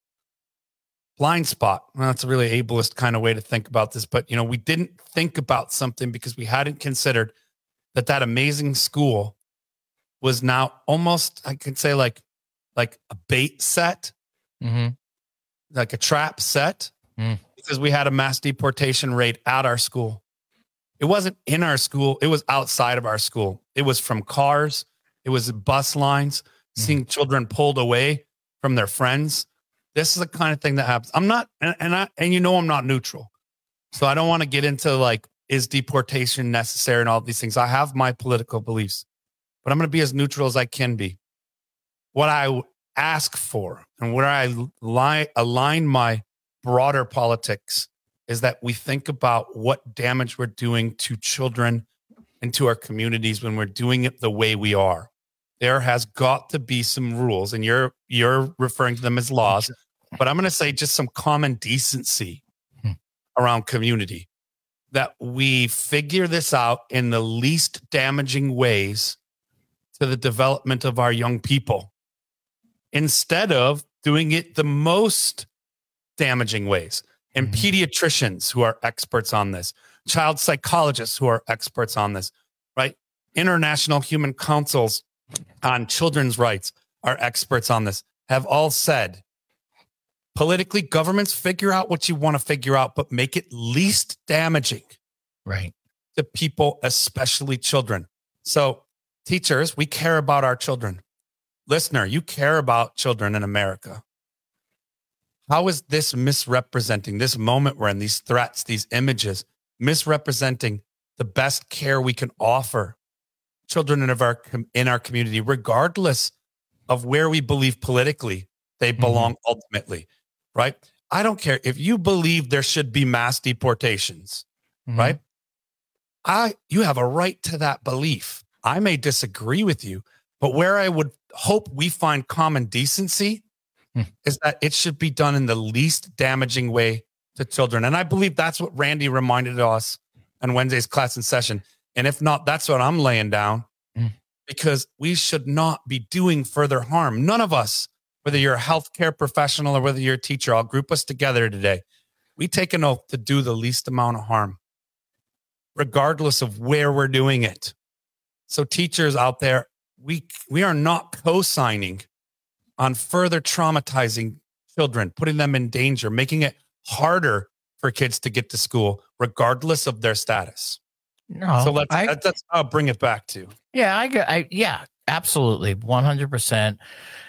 S18: blind spot. Well, that's a really ableist kind of way to think about this, but we didn't think about something because we hadn't considered that amazing school was now almost, I could say, like a bait set, like a trap set. Because we had a mass deportation rate at our school. It wasn't in our school. It was outside of our school. It was from cars. It was bus lines, seeing children pulled away from their friends. This is the kind of thing that happens. I'm not, and I'm not neutral. So I don't want to get into is deportation necessary and all these things. I have my political beliefs, but I'm going to be as neutral as I can be. What I ask for and where I align my broader politics is that we think about what damage we're doing to children and to our communities when we're doing it the way we are. There has got to be some rules, and you're referring to them as laws, but I'm going to say just some common decency around community, that we figure this out in the least damaging ways to the development of our young people, instead of doing it the most damaging ways. And pediatricians who are experts on this, child psychologists who are experts on this, right? International human councils on children's rights are experts on this, have all said, politically, governments figure out what you want to figure out, but make it least damaging,
S16: right,
S18: to people, especially children. So teachers, we care about our children. Listener, you care about children in America. How is this misrepresenting this moment we're in, these threats, these images, misrepresenting the best care we can offer children in our community, regardless of where we believe politically they belong ultimately, right? I don't care if you believe there should be mass deportations, right? You have a right to that belief. I may disagree with you, but where I would hope we find common decency is that it should be done in the least damaging way to children. And I believe that's what Randy reminded us on Wednesday's class in session. And if not, that's what I'm laying down, because we should not be doing further harm. None of us, whether you're a healthcare professional or whether you're a teacher, I'll group us together today. We take an oath to do the least amount of harm, regardless of where we're doing it. So teachers out there, we are not co-signing on further traumatizing children, putting them in danger, making it harder for kids to get to school, regardless of their status.
S16: No,
S18: so that's I'll bring it back to.
S16: Yeah, yeah, absolutely, 100%.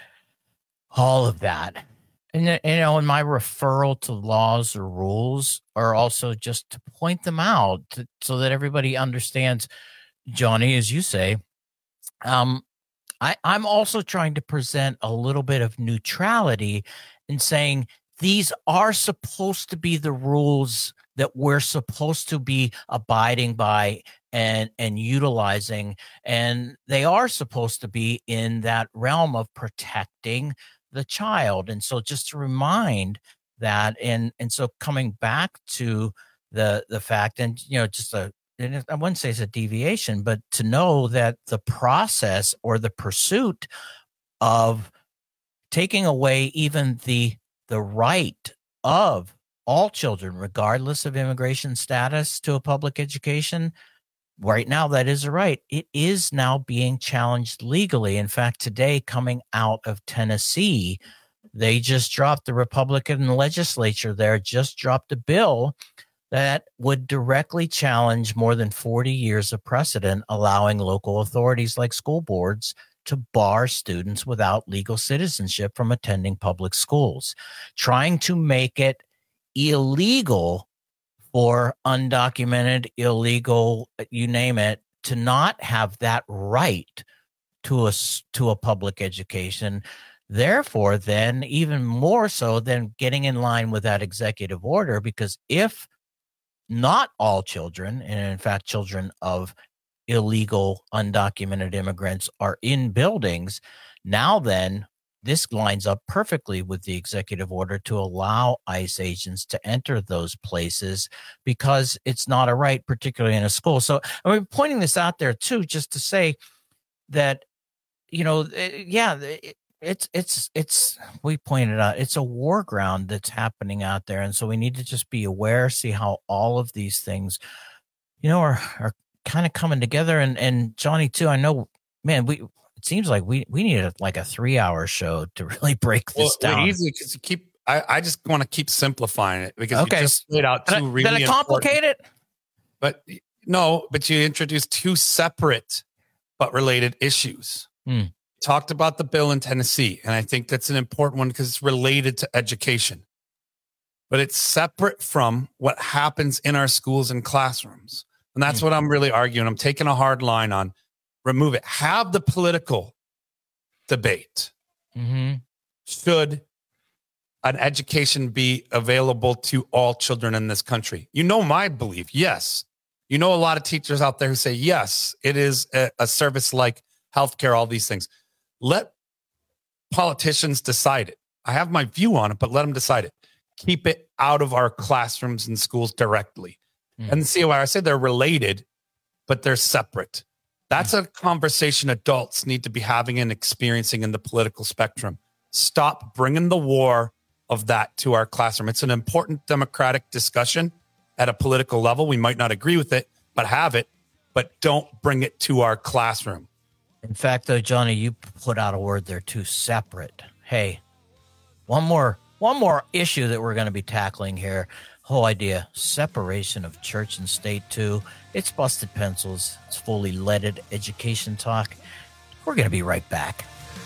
S16: All of that, and and my referral to laws or rules are also just to point them out so that everybody understands. Johnny, as you say, I'm also trying to present a little bit of neutrality in saying these are supposed to be the rules that we're supposed to be abiding by and utilizing, and they are supposed to be in that realm of protecting the child. And so just to remind that, and so coming back to the fact, and just and I wouldn't say it's a deviation, but to know that the process or the pursuit of taking away even the right of all children, regardless of immigration status, to a public education, right now that is a right. It is now being challenged legally. In fact, today, coming out of Tennessee, they just dropped, the Republican legislature there just dropped a bill that would directly challenge more than 40 years of precedent, allowing local authorities like school boards to bar students without legal citizenship from attending public schools, trying to make it illegal for undocumented, illegal, you name it, to not have that right to a public education. Therefore, then even more so than getting in line with that executive order, because if not all children, and in fact, children of illegal, undocumented immigrants are in buildings, now then this lines up perfectly with the executive order to allow ICE agents to enter those places because it's not a right, particularly in a school. So I'm pointing this out there too, just to say that, it's we pointed out, it's a war ground that's happening out there. And so we need to just be aware, see how all of these things, are kind of coming together. And Johnny too, I know, man, it seems like we need a 3-hour show to really break this down.
S18: Easily, because I just want to keep simplifying it, because you just laid out two really
S16: important. Did I complicate it?
S18: But no, but you introduced two separate but related issues. Talked about the bill in Tennessee, and I think that's an important one because it's related to education. But it's separate from what happens in our schools and classrooms. And that's what I'm really arguing. I'm taking a hard line on remove it. Have the political debate. Should an education be available to all children in this country? My belief, yes. A lot of teachers out there who say, yes, it is a service like healthcare, all these things. Let politicians decide it. I have my view on it, but let them decide it. Keep it out of our classrooms and schools directly. And see why I say they're related, but they're separate. That's a conversation adults need to be having and experiencing in the political spectrum. Stop bringing the war of that to our classroom. It's an important democratic discussion at a political level. We might not agree with it, but have it, but don't bring it to our classroom.
S16: In fact, though, Johnny, you put out a word there too, separate. Hey, one more issue that we're going to be tackling here. Whole idea, separation of church and state too. It's busted pencils. It's fully leaded education talk. We're going to be right back.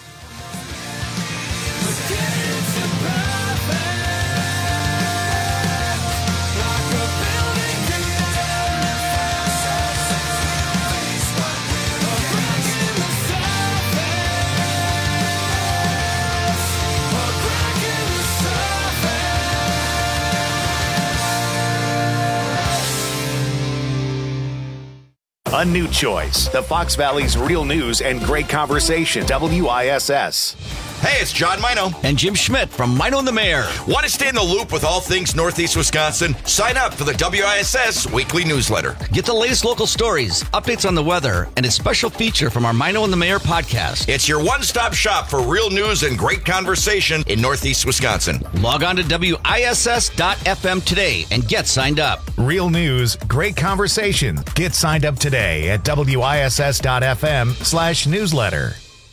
S1: A new choice. The Fox Valley's real news and great conversation. WISS.
S12: Hey, it's John Mino.
S7: And Jim Schmidt from Mino and the Mayor.
S12: Want to stay in the loop with all things Northeast Wisconsin? Sign up for the WISS weekly newsletter.
S7: Get the latest local stories, updates on the weather, and a special feature from our Mino and the Mayor podcast.
S12: It's your one-stop shop for real news and great conversation in Northeast Wisconsin.
S7: Log on to WISS.FM today and get signed up.
S1: Real news, great conversation. Get signed up today at WISS.FM/newsletter.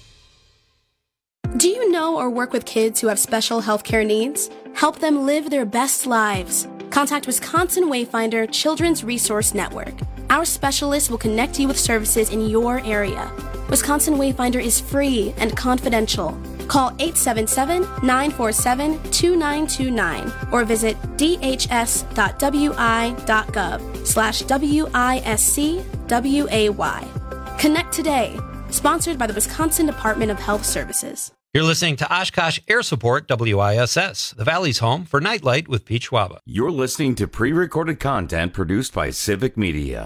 S8: Do you know or work with kids who have special healthcare needs? Help them live their best lives. Contact Wisconsin Wayfinder Children's Resource Network. Our specialists will connect you with services in your area. Wisconsin Wayfinder is free and confidential. Call 877-947-2929 or visit dhs.wi.gov/WISCWAY. Connect today. Sponsored by the Wisconsin Department of Health Services.
S9: You're listening to Oshkosh Air Support WISS, the Valley's home for Nightlight with Pete Schwaba.
S14: You're listening to pre-recorded content produced by Civic Media.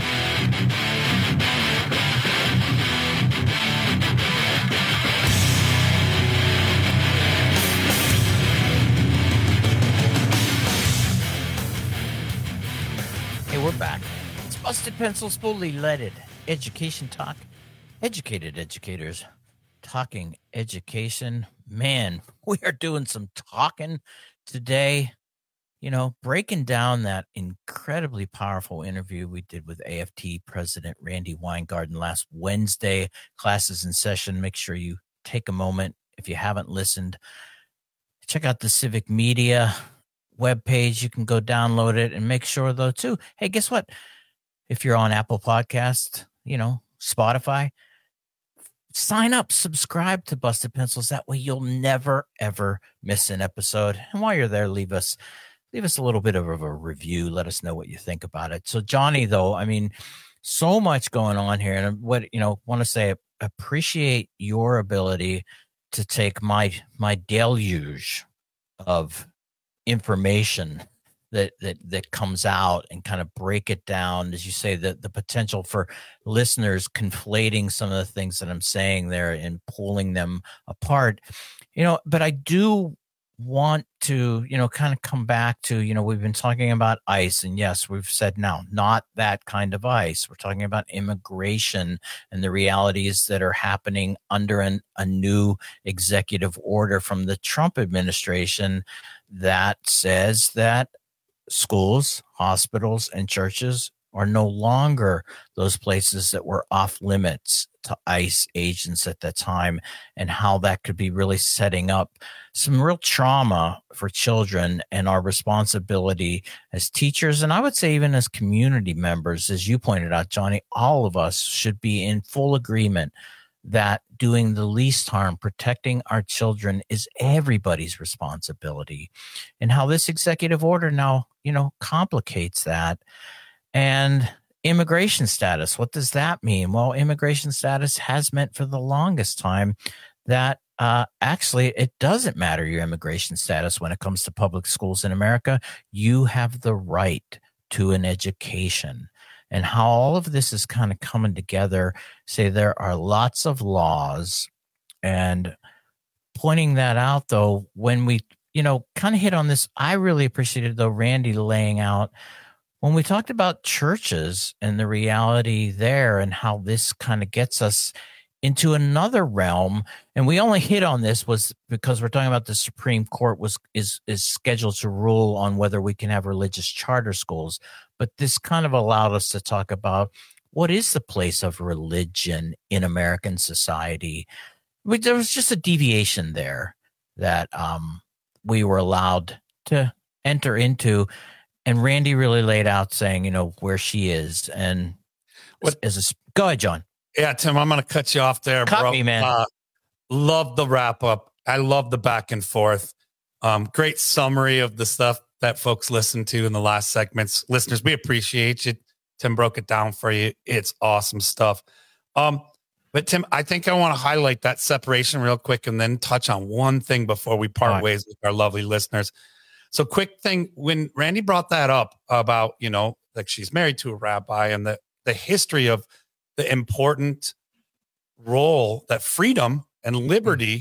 S16: Hey, we're back. It's Busted Pencils, fully leaded education talk. Educated educators talking education. Man, we are doing some talking today. You know, breaking down that incredibly powerful interview we did with AFT President Randi Weingarten last Wednesday. Classes in session. Make sure you take a moment. If you haven't listened, check out the Civic Media webpage. You can go download it and make sure, though, too. Hey, guess what? If you're on Apple Podcasts, you know, Spotify, sign up, subscribe to Busted Pencils. That way you'll never, ever miss an episode. And while you're there, leave us a little bit of a review. Let us know what you think about it. So, Johnny, though, I mean, so much going on here. And what, you know, want to say, appreciate your ability to take my deluge of information that comes out and kind of break it down, as you say, the potential for listeners conflating some of the things that I'm saying there and pulling them apart, you know. But I do want to, you know, kind of come back to, you know, we've been talking about ICE, and yes, we've said now, not that kind of ICE. We're talking about immigration and the realities that are happening under a new executive order from the Trump administration that says that schools, hospitals, and churches are no longer those places that were off limits to ICE agents at that time, and how that could be really setting up some real trauma for children, and our responsibility as teachers, and I would say even as community members, as you pointed out, Johnny, all of us should be in full agreement that doing the least harm, protecting our children, is everybody's responsibility, and how this executive order now, you know, complicates that. And immigration status, what does that mean? Well, immigration status has meant for the longest time that actually it doesn't matter your immigration status when it comes to public schools in America. You have the right to an education. And how all of this is kind of coming together, say there are lots of laws, and pointing that out, though, when we, you know, kind of hit on this, I really appreciated, though, Randi laying out when we talked about churches and the reality there, and how this kind of gets us into another realm. And we only hit on this was because we're talking about the Supreme Court is scheduled to rule on whether we can have religious charter schools. But this kind of allowed us to talk about what is the place of religion in American society. There was just a deviation there that we were allowed to enter into. And Randi really laid out saying, you know, where she is. And go ahead, John.
S18: Yeah, Tim, I'm going to cut you off there,
S16: Cut
S18: bro.
S16: me, man.
S18: Love the wrap up. I love the back and forth. Great summary of the stuff that folks listened to in the last segments. Listeners, we appreciate you. Tim broke it down for you. It's awesome stuff. But Tim, I think I want to highlight that separation real quick and then touch on one thing before we part ways with our lovely listeners. So quick thing, when Randi brought that up about, you know, like she's married to a rabbi, and the history of the important role that freedom and liberty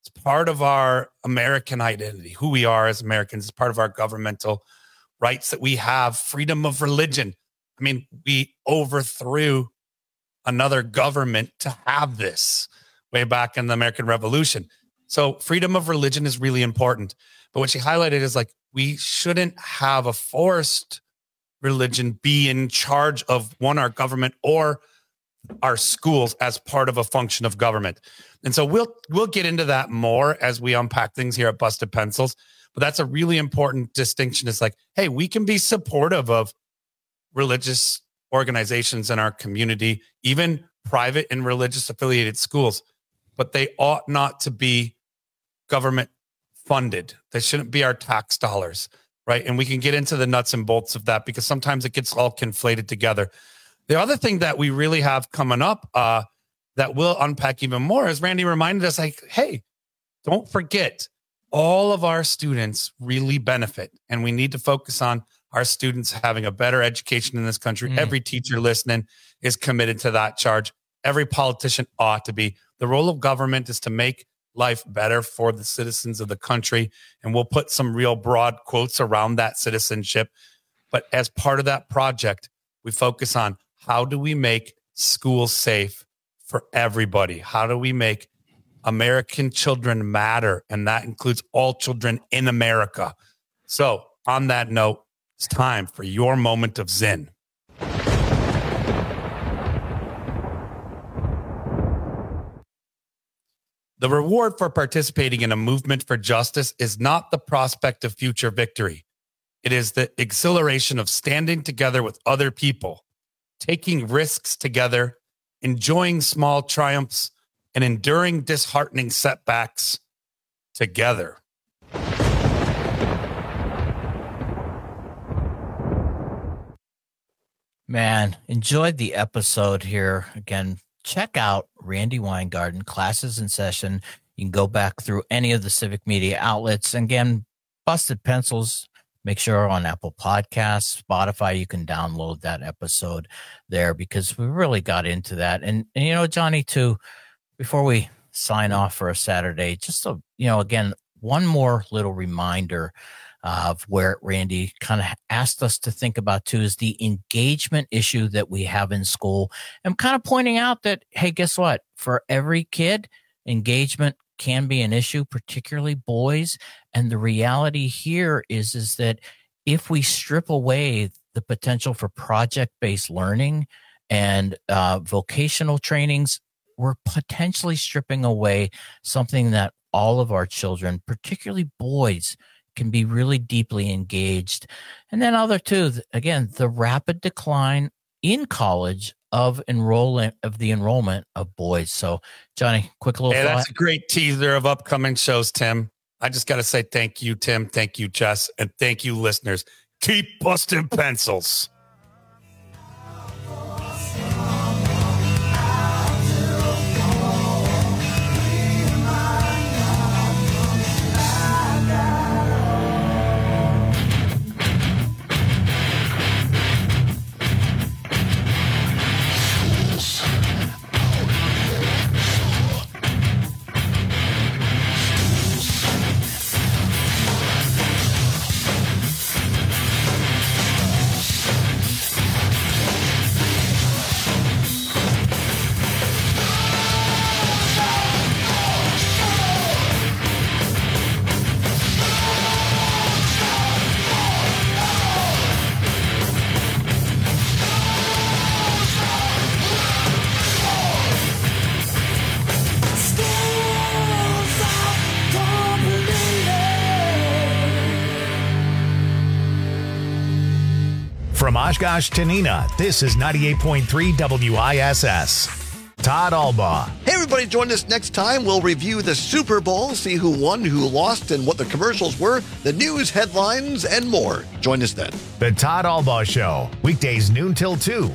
S18: It's part of our American identity, who we are as Americans. It's part of our governmental rights that we have. Freedom of religion. I mean, we overthrew another government to have this way back in the American Revolution. So freedom of religion is really important. But what she highlighted is like, we shouldn't have a forced religion be in charge of our government or our schools as part of a function of government. And so we'll get into that more as we unpack things here at Busted Pencils. But that's a really important distinction. It's like, hey, we can be supportive of religious organizations in our community, even private and religious affiliated schools, but they ought not to be government funded. They shouldn't be our tax dollars, right? And we can get into the nuts and bolts of that because sometimes it gets all conflated together. The other thing that we really have coming up that we'll unpack even more is Randy reminded us, like, hey, don't forget, all of our students really benefit, and we need to focus on our students having a better education in this country. Every teacher listening is committed to that charge. Every politician ought to be. The role of government is to make life better for the citizens of the country. And we'll put some real broad quotes around that citizenship. But as part of that project, we focus on how do we make schools safe for everybody? How do we make American children matter? And that includes all children in America. So on that note, it's time for your moment of Zen. The reward for participating in a movement for justice is not the prospect of future victory. It is the exhilaration of standing together with other people, taking risks together, enjoying small triumphs, and enduring disheartening setbacks together.
S16: Man, enjoyed the episode here. Again, check out Randi Weingarten, Classes in Session. You can go back through any of the civic media outlets. And again, Busted Pencils, make sure on Apple Podcasts, Spotify, you can download that episode there because we really got into that. And you know, Johnny, too, before we sign off for a Saturday, just so, you know, again, one more little reminder of where Randy kind of asked us to think about too is the engagement issue that we have in school. I'm kind of pointing out that, hey, guess what? For every kid, engagement can be an issue, particularly boys. And the reality here is that if we strip away the potential for project-based learning and vocational trainings, we're potentially stripping away something that all of our children, particularly boys, can be really deeply engaged. And then other two, again, the rapid decline in college of the enrollment of boys. So, Johnny, quick little thought.
S18: That's a great teaser of upcoming shows, Tim. I just got to say thank you, Tim. Thank you, Jess. And thank you, listeners. Keep busting pencils.
S1: From Oshkosh to Neenah, this is 98.3 WISS. Todd Albaugh.
S10: Hey, everybody, join us next time. We'll review the Super Bowl, see who won, who lost, and what the commercials were, the news, headlines, and more. Join us then.
S1: The Todd Albaugh Show, weekdays noon till 2.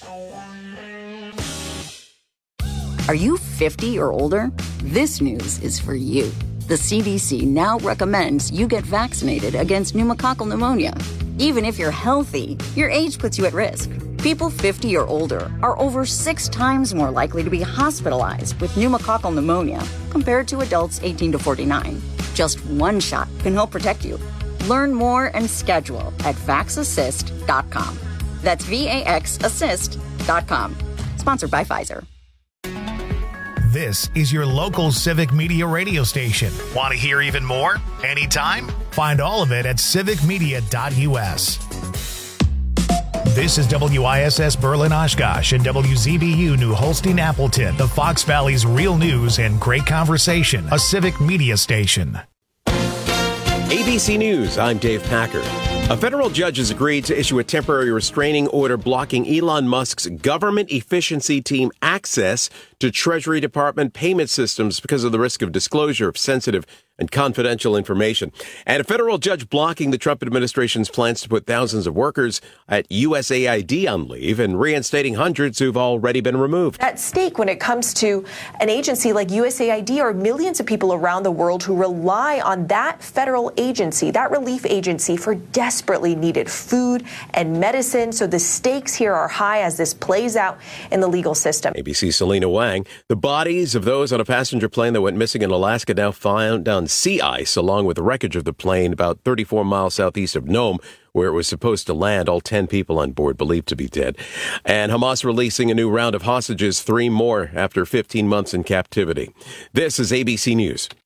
S13: Are you 50 or older? This news is for you. The CDC now recommends you get vaccinated against pneumococcal pneumonia. Even if you're healthy, your age puts you at risk. People 50 or older are over 6 times more likely to be hospitalized with pneumococcal pneumonia compared to adults 18 to 49. Just one shot can help protect you. Learn more and schedule at VaxAssist.com. That's VAXAssist.com. Sponsored by Pfizer.
S1: This is your local Civic Media radio station. Want to hear even more? Anytime? Find all of it at civicmedia.us. This is WISS Berlin Oshkosh and WZBU New Holstein Appleton, the Fox Valley's real news and great conversation, a Civic Media station.
S2: ABC News, I'm Dave Packer. A federal judge has agreed to issue a temporary restraining order blocking Elon Musk's government efficiency team access to Treasury Department payment systems because of the risk of disclosure of sensitive and confidential information. And a federal judge blocking the Trump administration's plans to put thousands of workers at USAID on leave and reinstating hundreds who've already been removed.
S3: At stake when it comes to an agency like USAID are millions of people around the world who rely on that federal agency, that relief agency, for desperately needed food and medicine. So the stakes here are high as this plays out in the legal system.
S2: ABC's Selena Wang. The bodies of those on a passenger plane that went missing in Alaska now found on sea ice, along with the wreckage of the plane about 34 miles southeast of Nome, where it was supposed to land. All 10 people on board believed to be dead. And Hamas releasing a new round of hostages, 3 more after 15 months in captivity. This is ABC News.